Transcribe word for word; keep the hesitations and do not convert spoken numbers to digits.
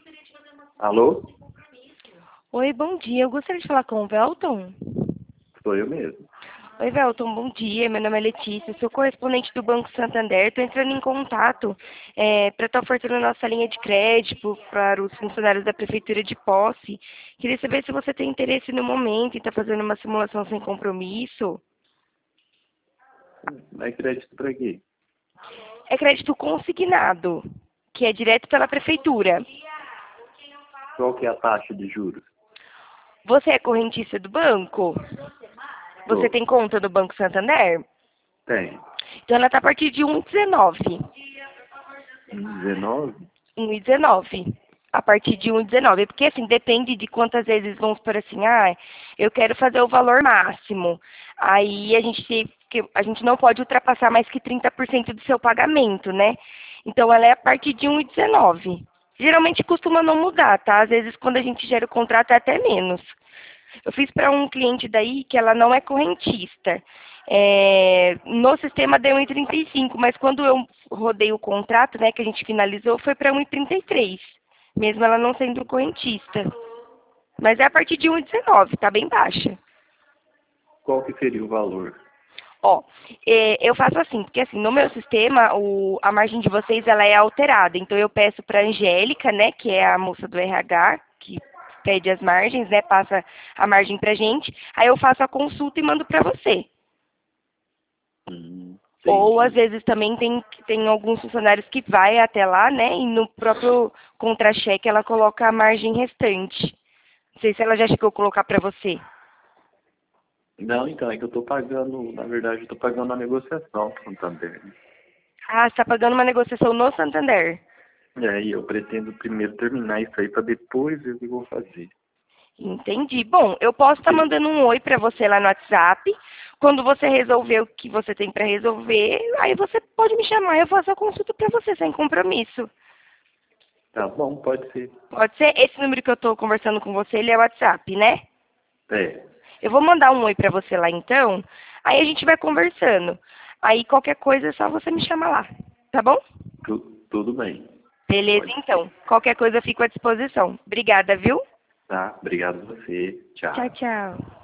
Alô? Oi, bom dia. Eu gostaria de falar com o Velton. Sou eu mesmo. Oi, Velton, bom dia. Meu nome é Letícia, sou correspondente do Banco Santander. Estou entrando em contato é, para estar ofertando nossa linha de crédito para os funcionários da Prefeitura de Posse. Queria saber se você tem interesse no momento em estar fazendo uma simulação sem compromisso. É crédito para quê? É crédito consignado, que é direto pela Prefeitura. Qual que é a taxa de juros? Você é correntista do banco? Você Sou. tem conta no Banco Santander? Tem. Então ela está a partir de um vírgula dezenove. dezenove? um vírgula dezenove. A partir de um vírgula dezenove. Porque assim, depende de quantas vezes vamos por assim, ah, eu quero fazer o valor máximo. Aí a gente, que a gente não pode ultrapassar mais que trinta por cento do seu pagamento, né? Então ela é a partir de um vírgula dezenove. Geralmente costuma não mudar, tá? Às vezes quando a gente gera o contrato é até menos. Eu fiz para um cliente daí que ela não é correntista. É, no sistema deu um vírgula trinta e cinco, mas quando eu rodei o contrato, né, que a gente finalizou, foi para um vírgula trinta e três, mesmo ela não sendo correntista. Mas é a partir de um vírgula dezenove, tá bem baixa. Qual que seria o valor? Ó, é, eu faço assim, porque assim, no meu sistema, o, a margem de vocês, ela é alterada. Então, eu peço para a Angélica, né, que é a moça do R H, que pede as margens, né, passa a margem pra gente. Aí eu faço a consulta e mando para você. Hum, Ou, às entendi. vezes, também tem, tem alguns funcionários que vai até lá, né, e no próprio contra-cheque ela coloca a margem restante. Não sei se ela já chegou a colocar para você. Não, então, é que eu tô pagando, na verdade, eu tô pagando a negociação com o Santander. Ah, você está pagando uma negociação no Santander. É, e eu pretendo primeiro terminar isso aí para depois ver o que eu vou fazer. Entendi. Bom, eu posso estar Porque, mandando um oi para você lá no WhatsApp. Quando você resolver o que você tem para resolver, aí você pode me chamar, eu faço a consulta para você sem compromisso. tá bom, pode ser. Pode ser? Esse número que eu estou conversando com você, ele é WhatsApp, né? É, Eu vou mandar um oi para você lá então, aí a gente vai conversando. Aí qualquer coisa é só você me chamar lá, tá bom? tu, tudo bem. Beleza, Pode ser. então. Qualquer coisa eu fico à disposição. Obrigada, viu? Tá, obrigado a você. Tchau, Tchau. tchau.